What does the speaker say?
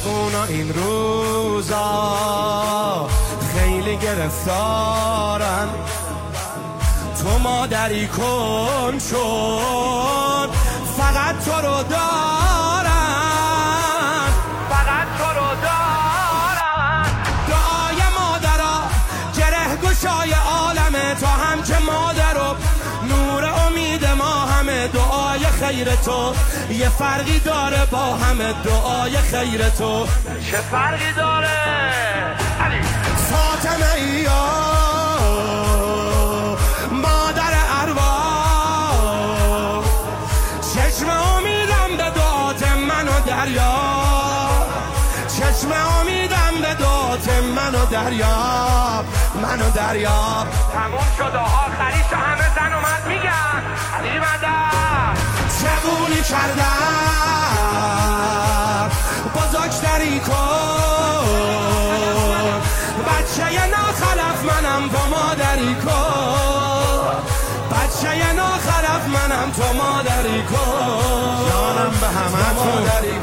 جوونا این روزا خیلی گرفتارن، تو مادری کن چون فقط تو رو دارن، فقط تو رو دارن. دعای مادرها گره گشای عالمه، تو هم که مادر و نور امید ما همه. دعای خیر تو یه فرقی داره با همه، دعای خیر تو چه فرقی داره؟ فاطمه یا مادر ارواح، چشم امیدم به دعات منو دریاب، چشم امیدم به دعات منو دریاب، منو دریاب. تموم شد آخریشو همه زن و مرد میگن علی مدد چگونی کردم بزرگتری کن، بچه ناخلف منم تو مادری کن، بچه ناخلف منم تو مادری کن، جانم به همه تو